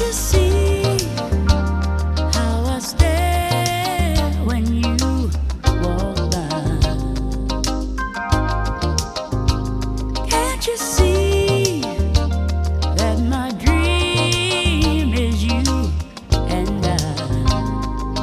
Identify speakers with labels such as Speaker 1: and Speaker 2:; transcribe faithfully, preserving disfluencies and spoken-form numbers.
Speaker 1: you see how I stare when you walk by? Can't you see?